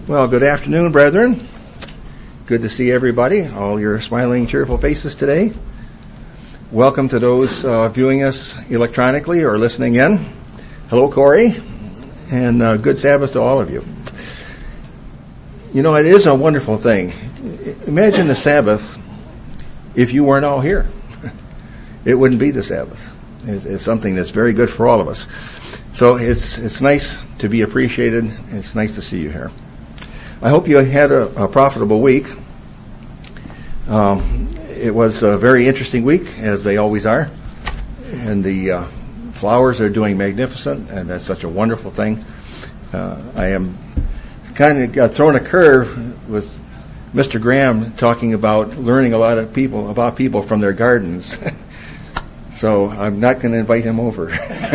Well, good afternoon, brethren. Good to see everybody, all your smiling, cheerful faces today. Welcome to those viewing us electronically or listening in. Hello, Corey, and good Sabbath to all of you. You know, it is a wonderful thing. Imagine the Sabbath if you weren't all here. It wouldn't be the Sabbath. It's something that's very good for all of us. So it's nice to be appreciated. It's nice to see you here. I hope you had a profitable week. It was a very interesting week, as they always are. And the flowers are doing magnificent, and that's such a wonderful thing. I am kind of thrown a curve with Mr. Graham talking about learning a lot of about people from their gardens. So I'm not going to invite him over.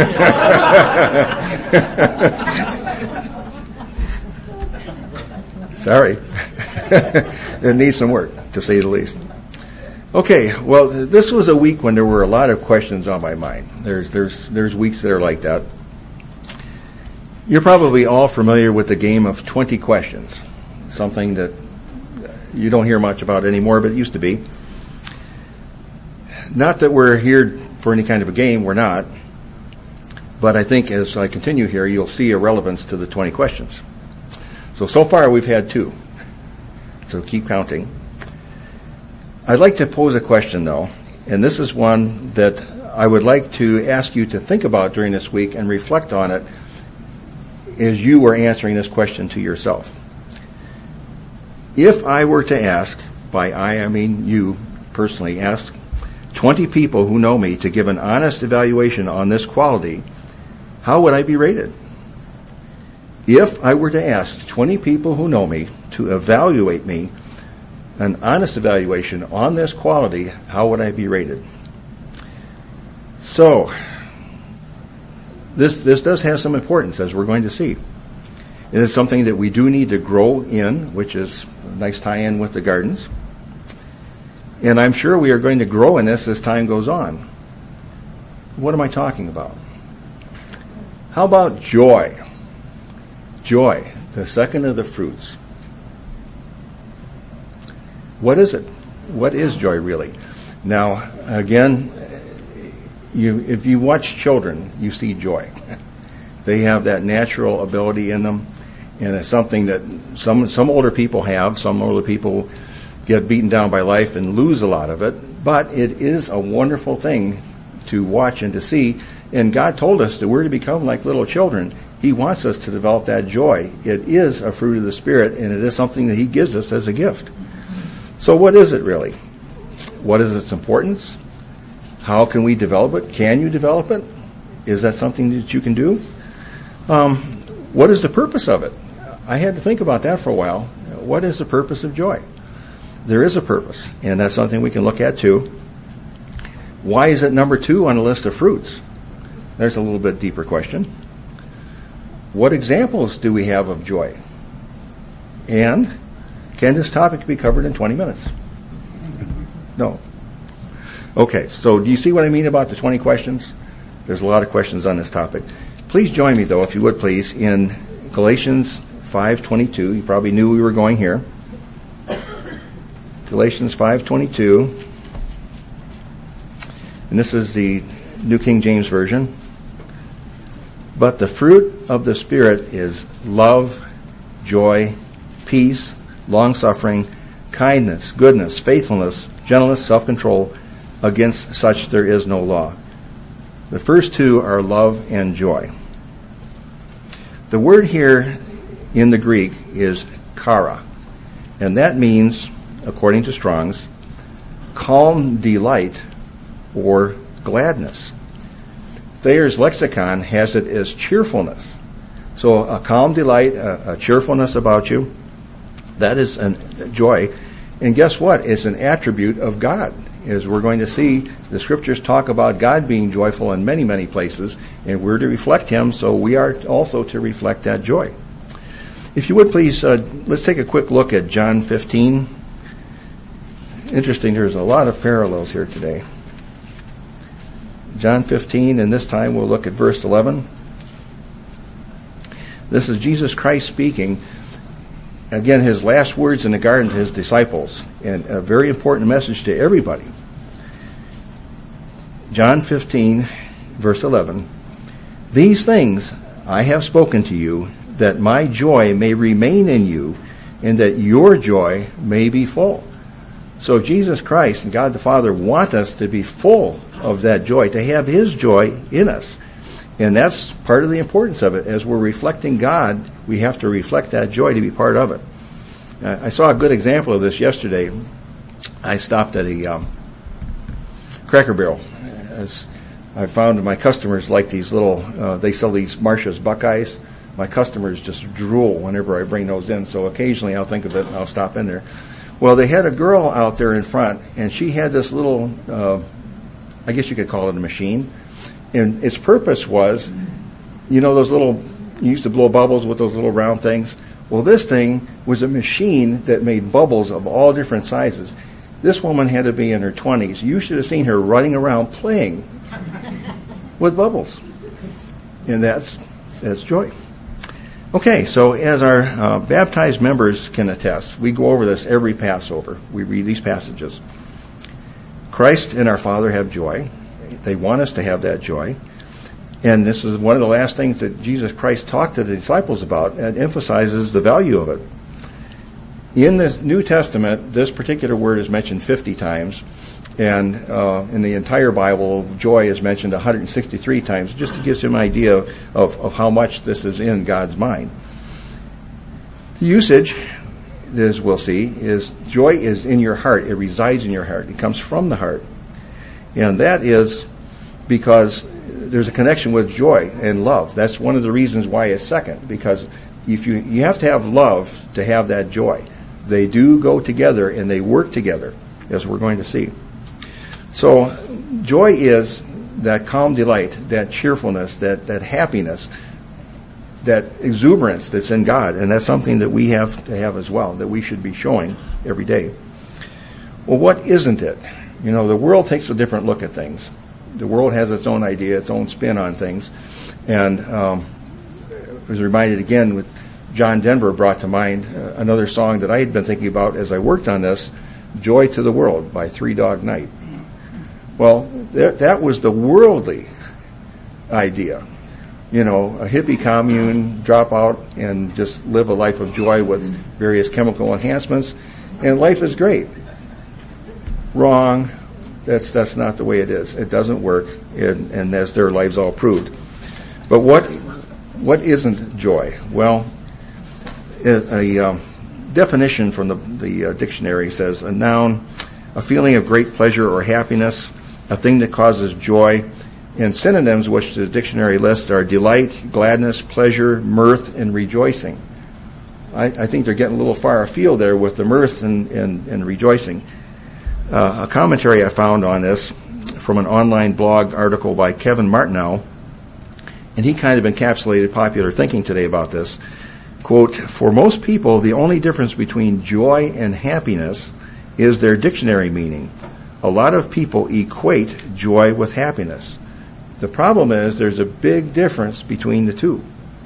Sorry. It needs some work, to say the least. Okay, well, this was a week when there were a lot of questions on my mind. There's weeks that are like that. You're probably all familiar with the game of 20 questions, something that you don't hear much about anymore, but it used to be. Not that we're here for any kind of a game, we're not. But I think as I continue here, you'll see a relevance to the 20 questions. So far we've had 2. So keep counting. I'd like to pose a question, though, and this is one that I would like to ask you to think about during this week and reflect on it as you were answering this question to yourself. If I were to ask, by I mean you personally, ask 20 people who know me to give an honest evaluation on this quality, how would I be rated? If I were to ask 20 people who know me to evaluate me, an honest evaluation on this quality, how would I be rated? So, this does have some importance, as we're going to see. It is something that we do need to grow in, which is a nice tie-in with the gardens. And I'm sure we are going to grow in this as time goes on. What am I talking about? How about joy? Joy, the second of the fruits. What is it? What is joy really? Now, again, if you watch children, you see joy. They have that natural ability in them, and it's something that some older people have. Some older people get beaten down by life and lose a lot of it, but it is a wonderful thing to watch and to see. And God told us that we're to become like little children. He wants us to develop that joy. It is a fruit of the Spirit, and it is something that He gives us as a gift. So what is it really? What is its importance? How can we develop it? Can you develop it? Is that something that you can do? What is the purpose of it? I had to think about that for a while. What is the purpose of joy? There is a purpose, and that's something we can look at too. Why is it number 2 on the list of fruits? There's a little bit deeper question. What examples do we have of joy? And can this topic be covered in 20 minutes? No. Okay, so do you see what I mean about the 20 questions? There's a lot of questions on this topic. Please join me, though, if you would please, in Galatians 5:22. You probably knew we were going here. Galatians 5:22, and this is the New King James Version. But the fruit of the Spirit is love, joy, peace, long-suffering, kindness, goodness, faithfulness, gentleness, self-control. Against such there is no law. The first 2 are love and joy. The word here in the Greek is chara, and that means, according to Strong's, calm delight or gladness. Thayer's lexicon has it as cheerfulness. So a calm delight, a cheerfulness about you, that is a joy. And guess what? It's an attribute of God. As we're going to see, the Scriptures talk about God being joyful in many, many places, and we're to reflect Him, so we are also to reflect that joy. If you would please, let's take a quick look at John 15. Interesting, there's a lot of parallels here today. John 15, and this time we'll look at verse 11. This is Jesus Christ speaking. again, his last words in the garden to his disciples, and a very important message to everybody. John 15, verse 11, "These things I have spoken to you, that my joy may remain in you, and that your joy may be full." So Jesus Christ and God the Father want us to be full of that joy, to have his joy in us. And that's part of the importance of it. As we're reflecting God, we have to reflect that joy to be part of it. I saw a good example of this yesterday. I stopped at a Cracker Barrel. As I found my customers like these little, they sell these Marcia's Buckeyes. My customers just drool whenever I bring those in, so occasionally I'll think of it and I'll stop in there. Well, they had a girl out there in front, and she had this little, I guess you could call it a machine. And its purpose was, you know those little, you used to blow bubbles with those little round things? Well, this thing was a machine that made bubbles of all different sizes. This woman had to be in her 20s. You should have seen her running around playing with bubbles. And that's joy. Okay, so as our baptized members can attest, we go over this every Passover. We read these passages. Christ and our Father have joy. They want us to have that joy. And this is one of the last things that Jesus Christ talked to the disciples about and emphasizes the value of it. In the New Testament, this particular word is mentioned 50 times. And in the entire Bible, joy is mentioned 163 times, just to give you an idea of how much this is in God's mind. The usage, as we'll see, is joy is in your heart. It resides in your heart. It comes from the heart. And that is because there's a connection with joy and love. That's one of the reasons why it's second, because if you have to have love to have that joy. They do go together and they work together, as we're going to see. So joy is that calm delight, that cheerfulness, that happiness, that exuberance that's in God. And that's something that we have to have as well, that we should be showing every day. Well, what isn't it? You know, the world takes a different look at things. The world has its own idea, its own spin on things. And I was reminded again with John Denver brought to mind another song that I had been thinking about as I worked on this, Joy to the World by Three Dog Night. Well, that was the worldly idea. You know, a hippie commune, drop out and just live a life of joy with various chemical enhancements, and life is great. Wrong. That's not the way it is. It doesn't work, and as their lives all proved. But what isn't joy? Well, a definition from the dictionary says a noun, a feeling of great pleasure or happiness, a thing that causes joy. And synonyms, which the dictionary lists, are delight, gladness, pleasure, mirth, and rejoicing. I think they're getting a little far afield there with the mirth and rejoicing. A commentary I found on this from an online blog article by Kevin Martineau, and he kind of encapsulated popular thinking today about this. Quote, "For most people, the only difference between joy and happiness is their dictionary meaning. A lot of people equate joy with happiness. The problem is there's a big difference between the two."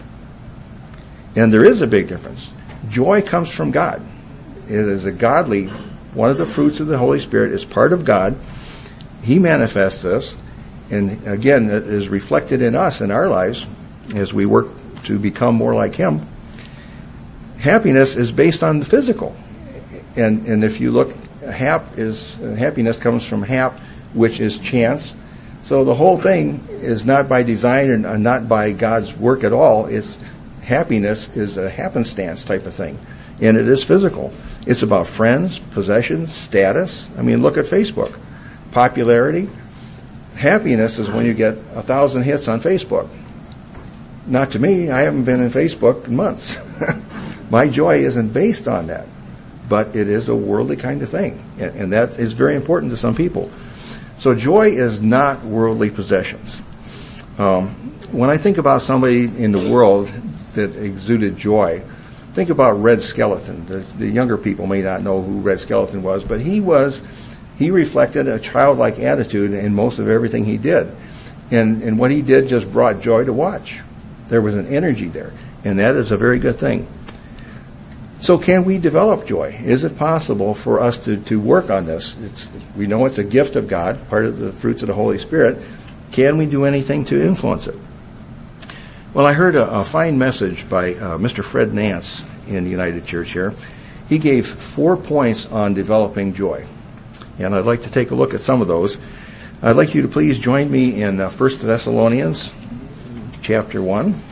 And there is a big difference. Joy comes from God. It is a godly, one of the fruits of the Holy Spirit is part of God. He manifests this, and again, it is reflected in us, in our lives, as we work to become more like Him. Happiness is based on the physical. And if you look, happiness comes from hap, which is chance. So the whole thing is not by design and not by God's work at all. It's happiness is a happenstance type of thing, and it is physical. It's about friends, possessions, status. I mean, look at Facebook. Popularity. Happiness is when you get 1,000 hits on Facebook. Not to me. I haven't been in Facebook in months. My joy isn't based on that, but it is a worldly kind of thing, and that is very important to some people. So joy is not worldly possessions. When I think about somebody in the world that exuded joy, think about Red Skelton. The younger people may not know who Red Skelton was, but he reflected a childlike attitude in most of everything he did. And what he did just brought joy to watch. There was an energy there, and that is a very good thing. So can we develop joy? Is it possible for us to work on this? We know it's a gift of God, part of the fruits of the Holy Spirit. Can we do anything to influence it? Well, I heard a fine message by Mr. Fred Nance in the United Church here. He gave 4 points on developing joy. And I'd like to take a look at some of those. I'd like you to please join me in 1 Thessalonians chapter 1.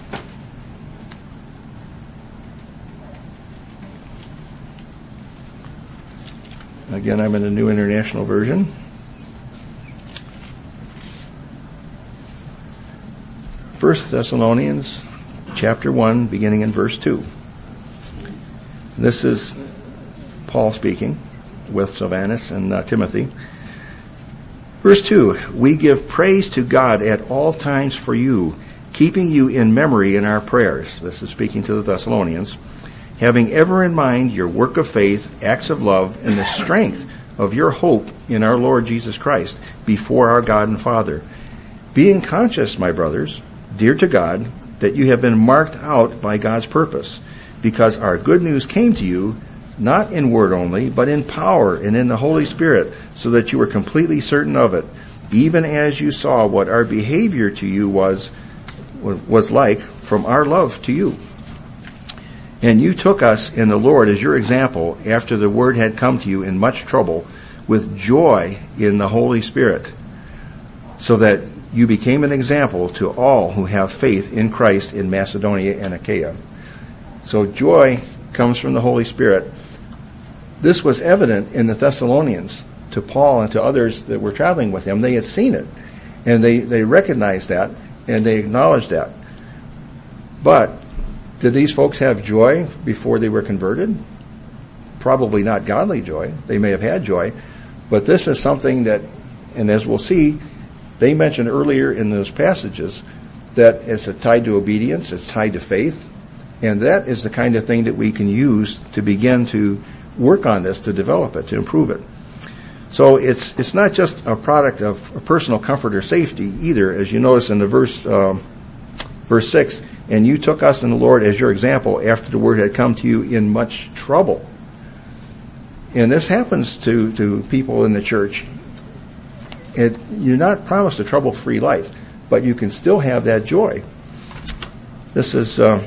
Again, I'm in the New International Version. 1 Thessalonians chapter 1, beginning in verse 2. This is Paul speaking with Silvanus and Timothy. Verse 2, we give praise to God at all times for you, keeping you in memory in our prayers. This is speaking to the Thessalonians. Having ever in mind your work of faith, acts of love, and the strength of your hope in our Lord Jesus Christ before our God and Father. Being conscious, my brothers, dear to God, that you have been marked out by God's purpose, because our good news came to you, not in word only, but in power and in the Holy Spirit, so that you were completely certain of it, even as you saw what our behavior to you was like from our love to you. And you took us in the Lord as your example after the word had come to you in much trouble, with joy in the Holy Spirit, so that you became an example to all who have faith in Christ in Macedonia and Achaia. So joy comes from the Holy Spirit. This was evident in the Thessalonians to Paul and to others that were traveling with him. They had seen it, and they recognized that, and they acknowledged that. But did these folks have joy before they were converted? Probably not godly joy. They may have had joy, but this is something that, and as we'll see, they mentioned earlier in those passages that it's tied to obedience, it's tied to faith, and that is the kind of thing that we can use to begin to work on this, to develop it, to improve it. So it's not just a product of personal comfort or safety either, as you notice in the verse 6, and you took us in the Lord as your example after the word had come to you in much trouble. And this happens to people in the church. You're not promised a trouble-free life, but you can still have that joy. This is... that's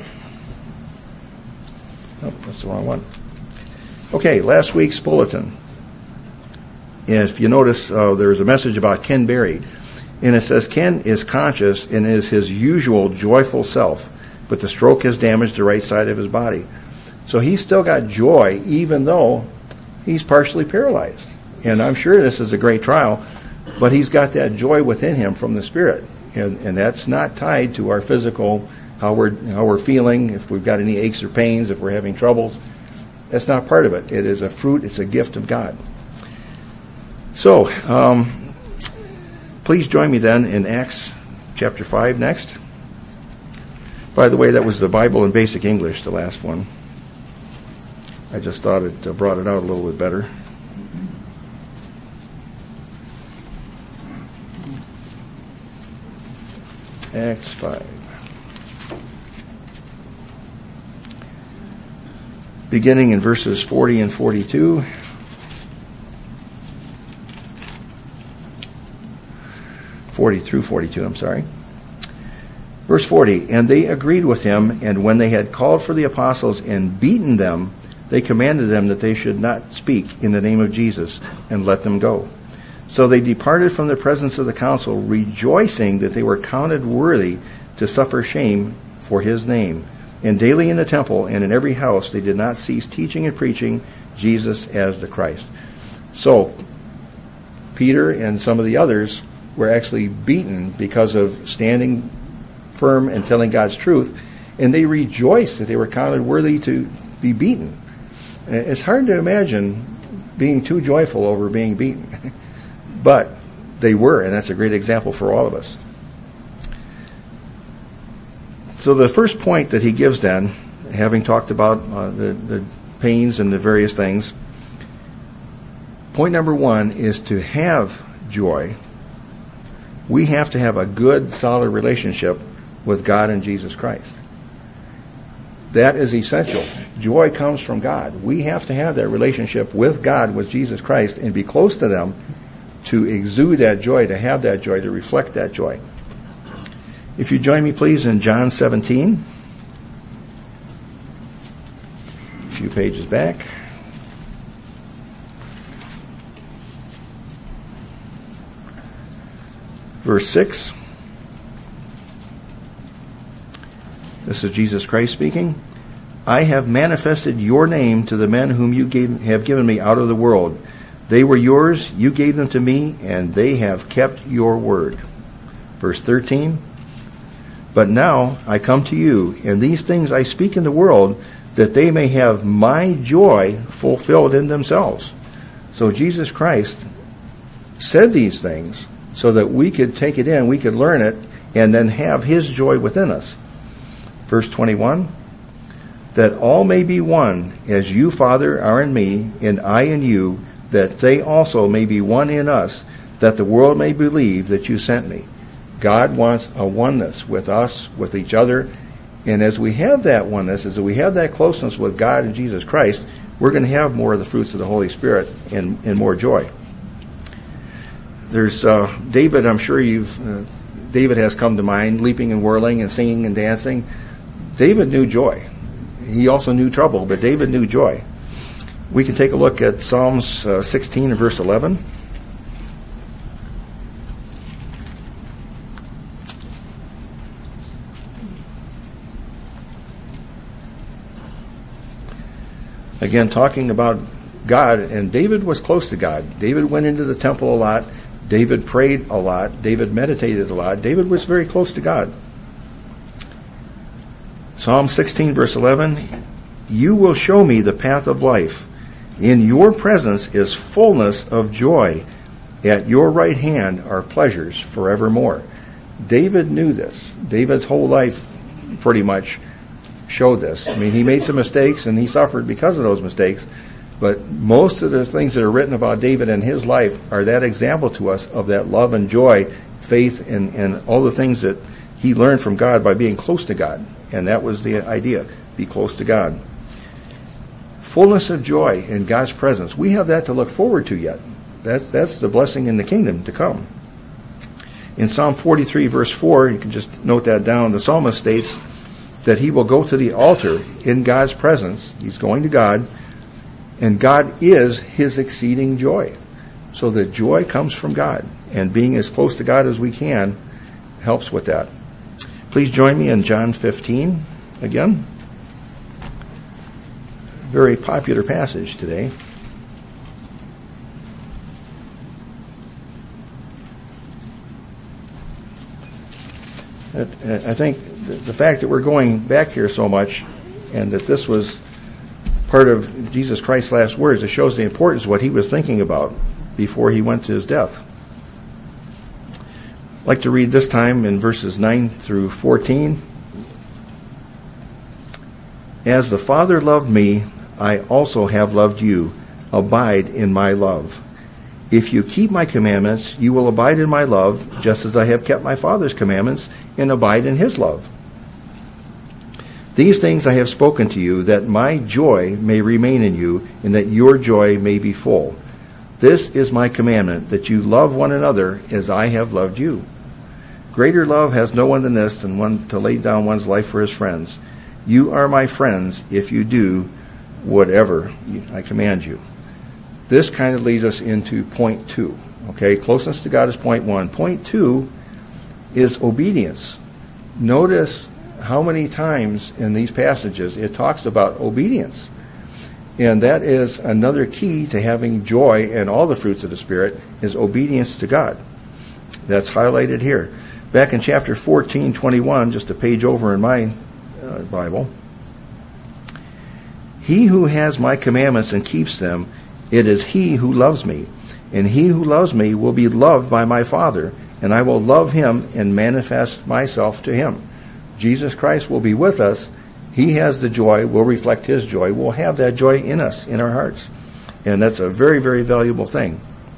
the wrong one. Okay, last week's bulletin. If you notice, there's a message about Ken Berry. And it says, Ken is conscious and is his usual joyful self, but the stroke has damaged the right side of his body. So he's still got joy, even though he's partially paralyzed. And I'm sure this is a great trial, but he's got that joy within him from the Spirit. And that's not tied to our physical, how we're feeling, if we've got any aches or pains, if we're having troubles. That's not part of it. It is a fruit, it's a gift of God. So, please join me then in Acts chapter 5 next. By the way, that was the Bible in Basic English, the last one. I just thought it brought it out a little bit better. Acts 5. Beginning in verses 40 and 42. 40 through 42, I'm sorry. Verse 40, and they agreed with him, and when they had called for the apostles and beaten them, they commanded them that they should not speak in the name of Jesus, and let them go. So they departed from the presence of the council, rejoicing that they were counted worthy to suffer shame for his name. And daily in the temple and in every house they did not cease teaching and preaching Jesus as the Christ. So Peter and some of the others were actually beaten because of standing firm and telling God's truth, and they rejoiced that they were counted worthy to be beaten. It's hard to imagine being too joyful over being beaten, but they were, and that's a great example for all of us. So the first point that he gives then, having talked about the pains and the various things, point number one is to have joy. We have to have a good, solid relationship with God and Jesus Christ. That is essential. Joy comes from God. We have to have that relationship with God, with Jesus Christ, and be close to them to exude that joy, to have that joy, to reflect that joy. If you join me, please, in John 17. A few pages back. Verse 6. This is Jesus Christ speaking. I have manifested your name to the men whom you have given me out of the world. They were yours, you gave them to me, and they have kept your word. Verse 13. But now I come to you, and these things I speak in the world, that they may have my joy fulfilled in themselves. So Jesus Christ said these things so that we could take it in, we could learn it, and then have his joy within us. Verse 21. That all may be one, as you, Father, are in me, and I in you, that they also may be one in us, that the world may believe that you sent me. God wants a oneness with us, with each other, and as we have that oneness, as we have that closeness with God and Jesus Christ, we're going to have more of the fruits of the Holy Spirit and more joy. There's David. I'm sure David has come to mind, leaping and whirling and singing and dancing. David knew joy. He also knew trouble, but David knew joy. We can take a look at Psalms 16 and verse 11. Again, talking about God, and David was close to God. David went into the temple a lot. David prayed a lot. David meditated a lot. David was very close to God. Psalm 16, verse 11, you will show me the path of life. In your presence is fullness of joy. At your right hand are pleasures forevermore. David knew this. David's whole life pretty much showed this. I mean, he made some mistakes and he suffered because of those mistakes, but most of the things that are written about David and his life are that example to us of that love and joy, faith, and all the things that he learned from God by being close to God. And that was the idea, be close to God. Fullness of joy in God's presence. We have that to look forward to yet. That's the blessing in the kingdom to come. In Psalm 43, verse 4, you can just note that down, the psalmist states that he will go to the altar in God's presence. He's going to God, and God is his exceeding joy. So the joy comes from God, and being as close to God as we can helps with that. Please join me in John 15 again. Very popular passage today. I think the fact that we're going back here so much and that this was part of Jesus Christ's last words, it shows the importance of what he was thinking about before he went to his death. I'd like to read this time in verses 9 through 14. As the Father loved me, I also have loved you. Abide in my love. If you keep my commandments, you will abide in my love, just as I have kept my Father's commandments and abide in his love. These things I have spoken to you, that my joy may remain in you, and that your joy may be full. This is my commandment, that you love one another as I have loved you. Greater love has no one than this, than one to lay down one's life for his friends. You are my friends if you do whatever I command you. This kind of leads us into point 2. Okay, closeness to God is point 1. Point 2 is obedience. Notice how many times in these passages it talks about obedience. And that is another key to having joy and all the fruits of the Spirit, is obedience to God. That's highlighted here. Back in chapter 14:21, just a page over in my Bible. He who has my commandments and keeps them, it is he who loves me. And he who loves me will be loved by my Father, and I will love him and manifest myself to him. Jesus Christ will be with us. He has the joy. We'll reflect his joy. We'll have that joy in us, in our hearts. And that's a very, very valuable thing.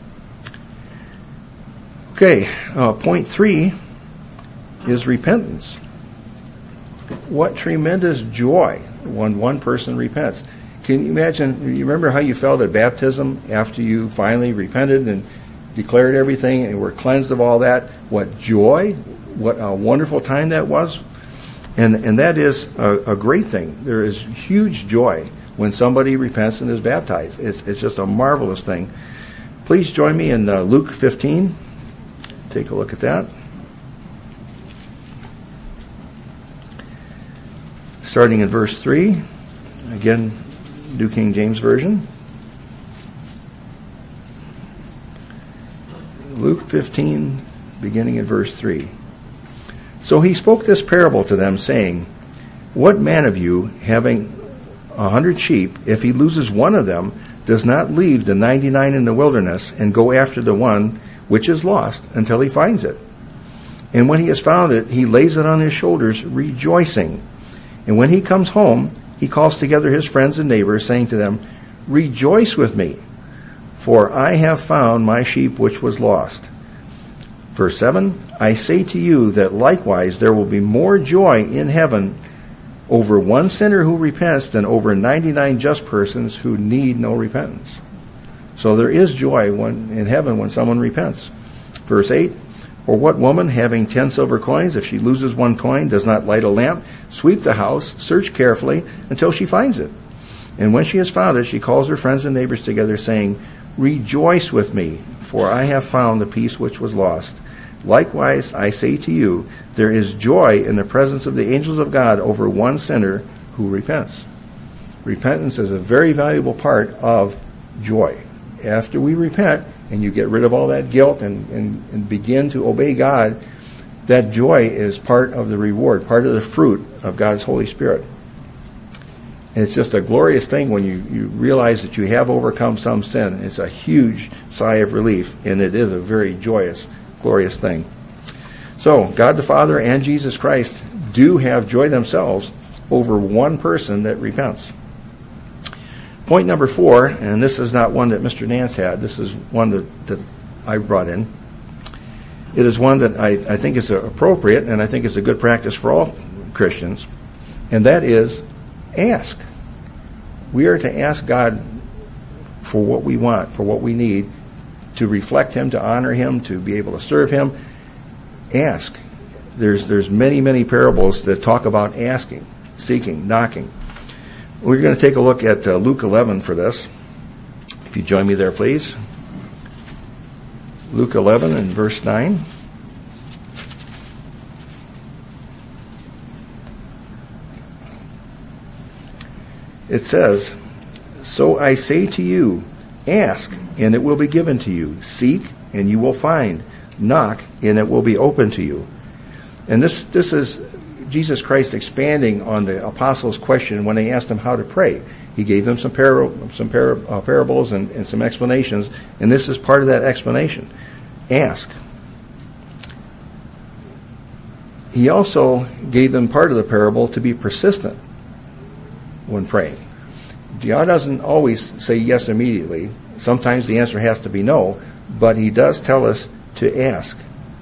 Okay, point 3 is repentance. What tremendous joy when one person repents. Can you imagine, you remember how you felt at baptism after you finally repented and declared everything and were cleansed of all that? What joy, what a wonderful time that was. And that is a great thing. There is huge joy when somebody repents and is baptized. It's just a marvelous thing. Please join me in Luke 15. Take a look at that. Starting in verse 3. Again, New King James Version. Luke 15, beginning in verse 3. So he spoke this parable to them, saying, What man of you, having 100 sheep, if he loses one of them, does not leave the 99 in the wilderness and go after the one which is lost until he finds it? And when he has found it, he lays it on his shoulders, rejoicing. And when he comes home, he calls together his friends and neighbors, saying to them, Rejoice with me, for I have found my sheep which was lost. Verse 7, I say to you that likewise there will be more joy in heaven over one sinner who repents than over 99 just persons who need no repentance. So there is joy in heaven when someone repents. Verse 8, Or what woman, having 10 silver coins, if she loses one coin, does not light a lamp, sweep the house, search carefully until she finds it? And when she has found it, she calls her friends and neighbors together, saying, Rejoice with me, for I have found the piece which was lost. Likewise, I say to you, there is joy in the presence of the angels of God over one sinner who repents. Repentance is a very valuable part of joy. After we repent, and you get rid of all that guilt and begin to obey God, that joy is part of the reward, part of the fruit of God's Holy Spirit. And it's just a glorious thing when you realize that you have overcome some sin. It's a huge sigh of relief, and it is a very joyous, glorious thing. So, God the Father and Jesus Christ do have joy themselves over one person that repents. Point number 4, and this is not one that Mr. Nance had. This is one that I brought in. It is one that I think is appropriate, and I think is a good practice for all Christians, and that is ask. We are to ask God for what we want, for what we need, to reflect Him, to honor Him, to be able to serve Him. Ask. There's many, many parables that talk about asking, seeking, knocking. We're going to take a look at Luke 11 for this. If you join me there, please. Luke 11 and verse 9. It says, So I say to you, ask, and it will be given to you. Seek, and you will find. Knock, and it will be open to you. And this is Jesus Christ expanding on the apostles' question when they asked him how to pray. He gave them some parables and some explanations, and this is part of that explanation. Ask. He also gave them part of the parable to be persistent when praying. God doesn't always say yes immediately. Sometimes the answer has to be no, but He does tell us to ask.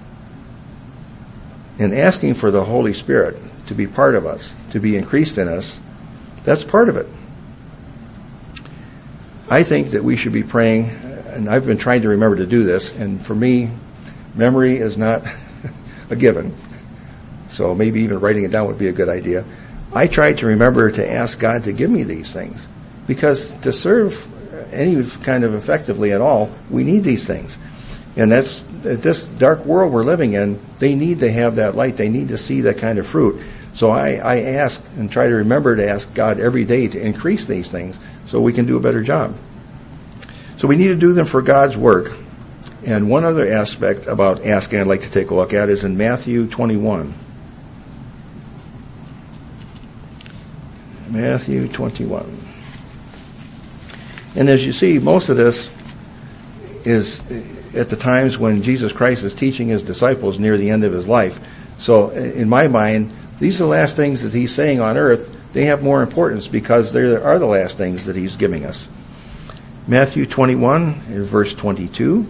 And asking for the Holy Spirit to be part of us, to be increased in us, that's part of it. I think that we should be praying, and I've been trying to remember to do this, and for me, memory is not a given. So maybe even writing it down would be a good idea. I try to remember to ask God to give me these things, because to serve any kind of effectively at all, we need these things. And that's this dark world we're living in, they need to have that light. They need to see that kind of fruit. So I ask and try to remember to ask God every day to increase these things so we can do a better job. So we need to do them for God's work. And one other aspect about asking I'd like to take a look at is in Matthew 21. Matthew 21. And as you see, most of this is at the times when Jesus Christ is teaching His disciples near the end of His life. So in my mind, these are the last things that He's saying on earth. They have more importance because they are the last things that He's giving us. Matthew 21, verse 22.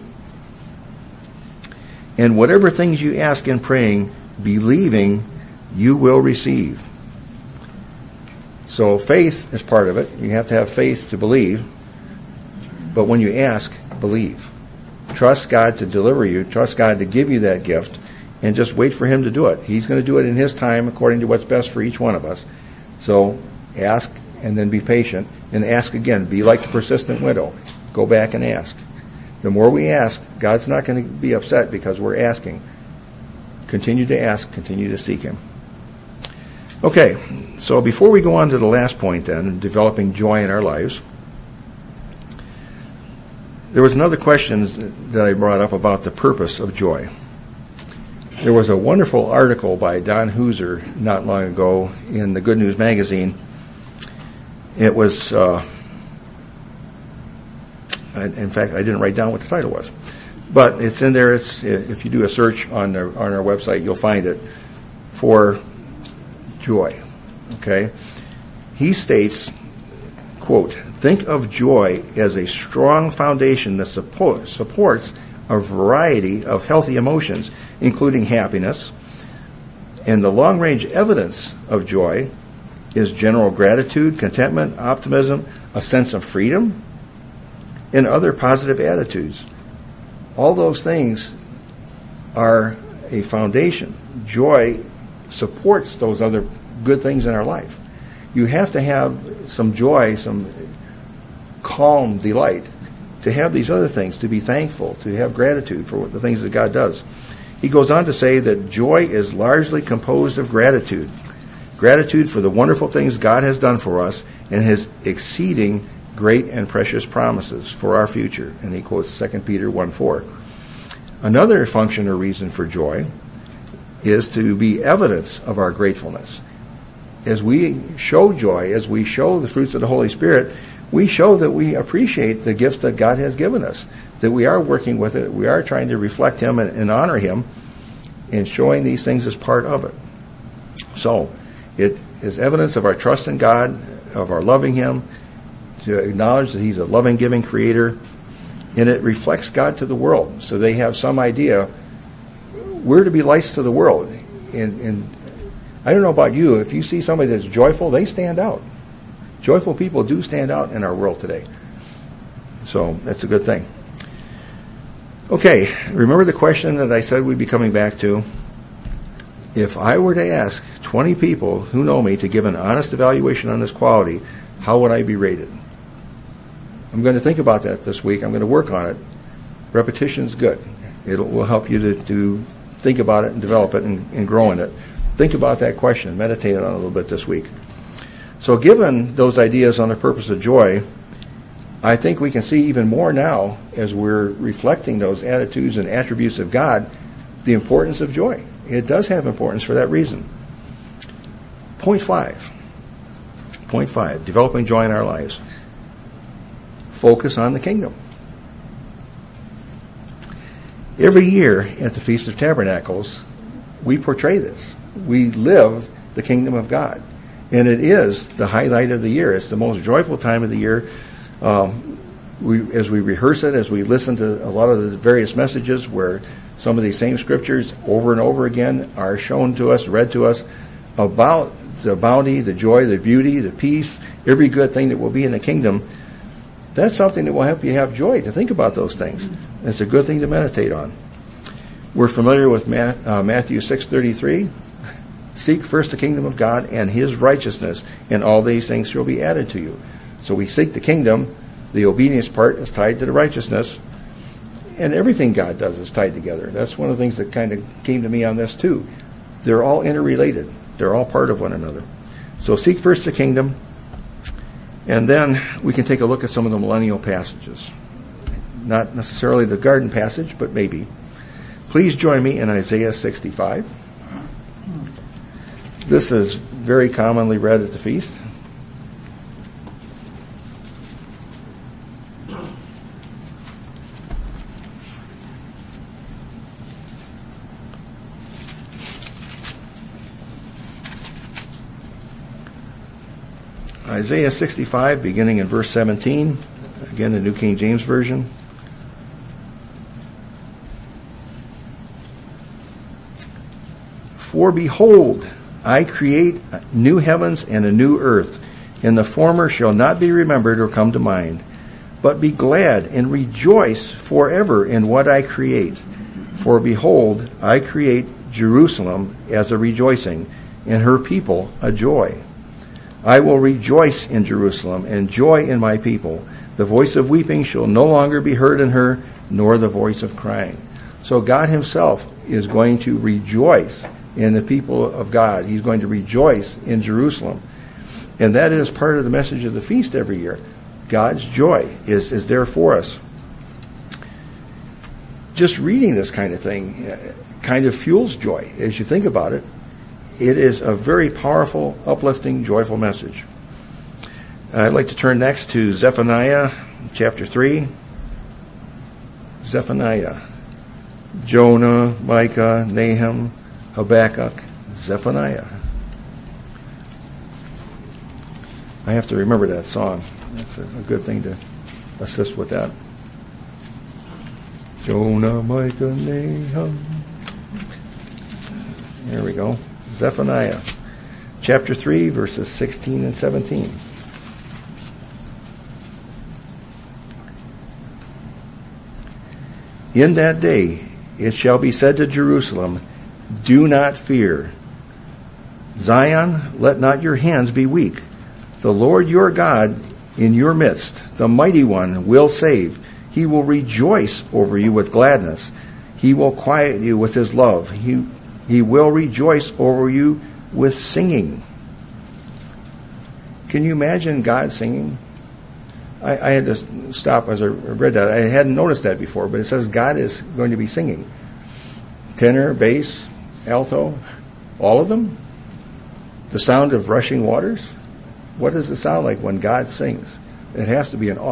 And whatever things you ask in praying, believing, you will receive. So faith is part of it. You have to have faith to believe. But when you ask, believe. Trust God to deliver you. Trust God to give you that gift. And just wait for him to do it. He's going to do it in his time according to what's best for each one of us. So ask and then be patient. And ask again. Be like the persistent widow. Go back and ask. The more we ask, God's not going to be upset because we're asking. Continue to ask. Continue to seek him. Okay, so before we go on to the last point then, developing joy in our lives, there was another question that I brought up about the purpose of joy. There was a wonderful article by Don Hooser not long ago in the Good News Magazine. It was, in fact, I didn't write down what the title was. But it's in there. If you do a search on our website, you'll find it, for joy. Okay? He states, quote, "Think of joy as a strong foundation that supports a variety of healthy emotions, including happiness. And the long-range evidence of joy is general gratitude, contentment, optimism, a sense of freedom, and other positive attitudes. All those things are a foundation. Joy supports those other good things in our life. You have to have some joy, some calm delight, to have these other things, to be thankful, to have gratitude for the things that God does." He goes on to say that joy is largely composed of gratitude. Gratitude for the wonderful things God has done for us and his exceeding great and precious promises for our future. And he quotes 2 Peter 1:4. Another function or reason for joy is to be evidence of our gratefulness. As we show joy, as we show the fruits of the Holy Spirit, we show that we appreciate the gifts that God has given us, that we are working with it, we are trying to reflect him and honor him, and showing these things as part of it. So, it is evidence of our trust in God, of our loving him, to acknowledge that he's a loving, giving creator, and it reflects God to the world, so they have some idea we're to be lights to the world. And I don't know about you, if you see somebody that's joyful, they stand out. Joyful people do stand out in our world today. So that's a good thing. Okay, remember the question that I said we'd be coming back to? If I were to ask 20 people who know me to give an honest evaluation on this quality, how would I be rated? I'm going to think about that this week. I'm going to work on it. Repetition's good. It will help you to think about it and develop it and grow in it. Think about that question. Meditate on it a little bit this week. So given those ideas on the purpose of joy, I think we can see even more now as we're reflecting those attitudes and attributes of God, the importance of joy. It does have importance for that reason. Point five, developing joy in our lives. Focus on the kingdom. Every year at the Feast of Tabernacles, we portray this. We live the kingdom of God. And it is the highlight of the year. It's the most joyful time of the year. As we rehearse it, as we listen to a lot of the various messages where some of these same scriptures over and over again are shown to us, read to us, about the bounty, the joy, the beauty, the peace, every good thing that will be in the kingdom, that's something that will help you have joy, to think about those things. It's a good thing to meditate on. We're familiar with Matthew 6:33. Seek first the kingdom of God and his righteousness, and all these things shall be added to you. So we seek the kingdom. The obedience part is tied to the righteousness. And everything God does is tied together. That's one of the things that kind of came to me on this too. They're all interrelated. They're all part of one another. So seek first the kingdom, and then we can take a look at some of the millennial passages. Not necessarily the garden passage, but maybe. Please join me in Isaiah 65. This is very commonly read at the feast. Isaiah 65, beginning in verse 17, again the New King James Version. For behold, I create new heavens and a new earth, and the former shall not be remembered or come to mind. But be glad and rejoice forever in what I create. For behold, I create Jerusalem as a rejoicing, and her people a joy. I will rejoice in Jerusalem, and joy in my people. The voice of weeping shall no longer be heard in her, nor the voice of crying. So God himself is going to rejoice in the people of God. He's going to rejoice in Jerusalem. And that is part of the message of the feast every year. God's joy is there for us. Just reading this kind of thing kind of fuels joy. As you think about it, it is a very powerful, uplifting, joyful message. I'd like to turn next to Zephaniah chapter 3. Zephaniah. Jonah, Micah, Nahum, Habakkuk, Zephaniah. I have to remember that song. That's a good thing to assist with that. Jonah, Micah, Nahum. There we go. Zephaniah chapter 3, verses 16 and 17. In that day it shall be said to Jerusalem, do not fear. Zion, let not your hands be weak. The Lord your God in your midst, the mighty one, will save. He will rejoice over you with gladness. He will quiet you with his love. He will rejoice over you with singing. Can you imagine God singing? I had to stop as I read that. I hadn't noticed that before, but it says God is going to be singing. Tenor, bass, alto, all of them. The sound of rushing waters. What does it sound like when God sings? It has to be a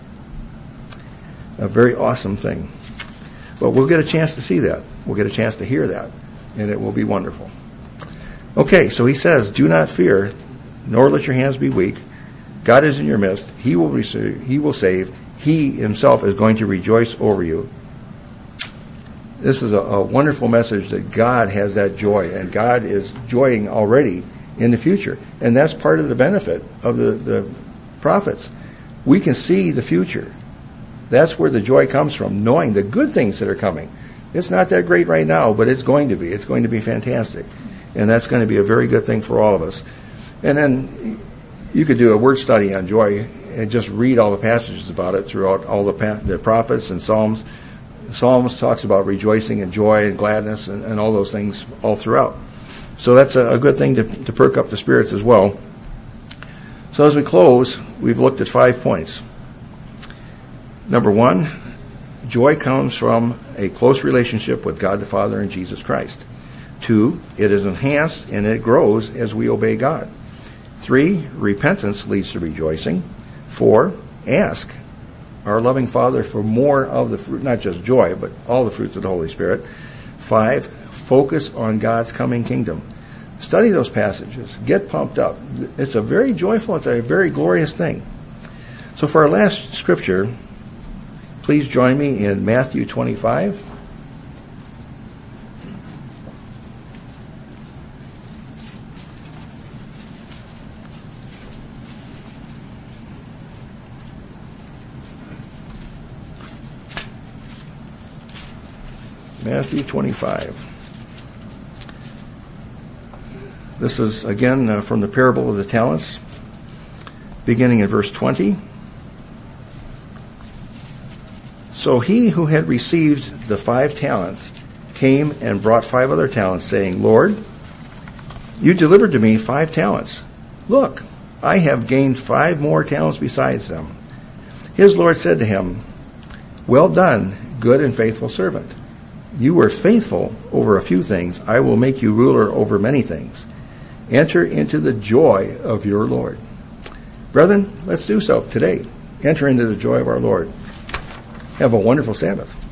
very awesome thing. But we'll get a chance to see that. We'll get a chance to hear that, and it will be wonderful. Okay, so he says, do not fear, nor let your hands be weak. God is in your midst. He will save. He himself is going to rejoice over you. This is a wonderful message that God has that joy, and God is joying already in the future. And that's part of the benefit of the prophets. We can see the future. That's where the joy comes from, knowing the good things that are coming. It's not that great right now, but it's going to be. It's going to be fantastic. And that's going to be a very good thing for all of us. And then you could do a word study on joy and just read all the passages about it throughout all the prophets and Psalms. Psalms talks about rejoicing and joy and gladness and all those things all throughout. So that's a good thing to perk up the spirits as well. So as we close, we've looked at 5 points. Number 1, joy comes from a close relationship with God the Father and Jesus Christ. 2, it is enhanced and it grows as we obey God. 3, repentance leads to rejoicing. 4, ask our loving Father for more of the fruit, not just joy, but all the fruits of the Holy Spirit. 5, focus on God's coming kingdom. Study those passages. Get pumped up. It's a very joyful, it's a very glorious thing. So for our last scripture, please join me in Matthew 25. Matthew 25. This is, again, from the parable of the talents, beginning in verse 20. So he who had received the 5 talents came and brought 5 other talents, saying, Lord, you delivered to me 5 talents. Look, I have gained 5 more talents besides them. His Lord said to him, well done, good and faithful servant. You were faithful over a few things. I will make you ruler over many things. Enter into the joy of your Lord. Brethren, let's do so today. Enter into the joy of our Lord. Have a wonderful Sabbath.